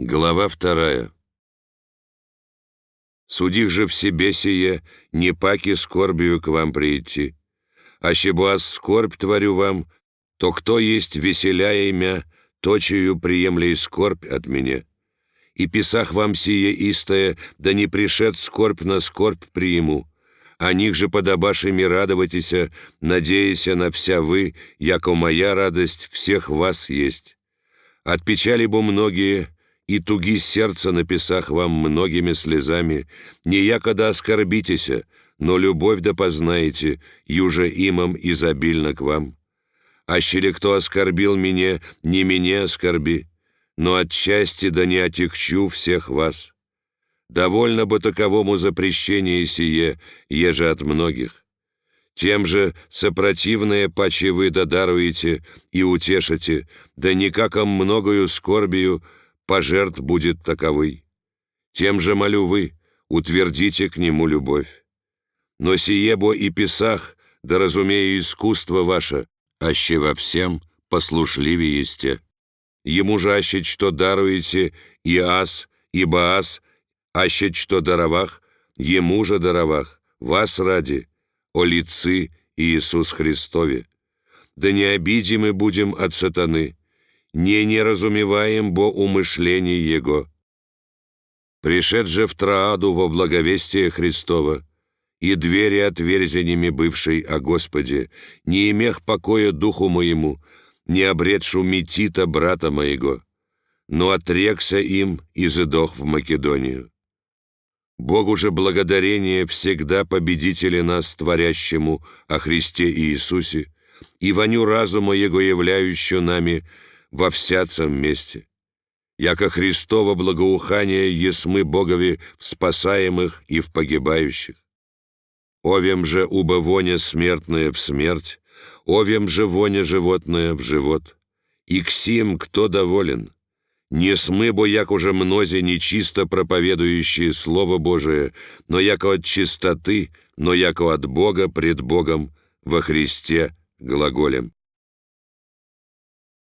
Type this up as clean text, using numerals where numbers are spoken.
Глава 2. Судих же в себе сие, не паки скорбию к вам прийти. Аще бо аз скорбь творю вам, то кто есть веселяя имя, точию приемлей скорбь от меня. И писах вам сие истое, да не пришед скорбь на скорбь приему. О них же подобашими радоватися, надеяся на вся вы, яко моя радость всех вас есть. От печали бо многие, и туги сердца написах вам многими слезами, не якода оскорбитеся, но любовь да познаете, юже имам изобильно к вам. Аще ли кто оскорбил меня, не меня оскорби, но отчасти да не отягчу всех вас. Довольно бы таковому запрещение сие, еже от многих. Тем же сопротивное паче вы додаруете и утешите, да никаком многою скорбию пожертв будет таковый. Тем же молю вы, утвердите к нему любовь. Но сие бо и писах, да разумею искусство ваше, аще во всем послушливее есте. Ему же аще что даруете и аз, и баас, аще что даровах, ему же даровах, вас ради, о лицы Иисус Христове. Да не обидимы будем от сатаны, не разумеваем бо умышлений Его. Пришед же в Трааду во благовестие Христова, и двери отверзениями бывшей о Господе, не имех покоя духу моему, не обретшу Метита брата моего, но отрекся им и задох в Македонию. Богу же благодарение всегда победителя нас творящему о Христе Иисусе, и воню разума Его являющую нами во всяком месте. Яко Христово благоухание есмы Богови в спасаемых и в погибающих. Овем же убо воня смертная в смерть, овем же воня животное в живот. И к сим кто доволен? Не смы бо, як уже мнози нечисто проповедующие Слово Божие, но яко от чистоты, но яко от Бога пред Богом во Христе глаголем.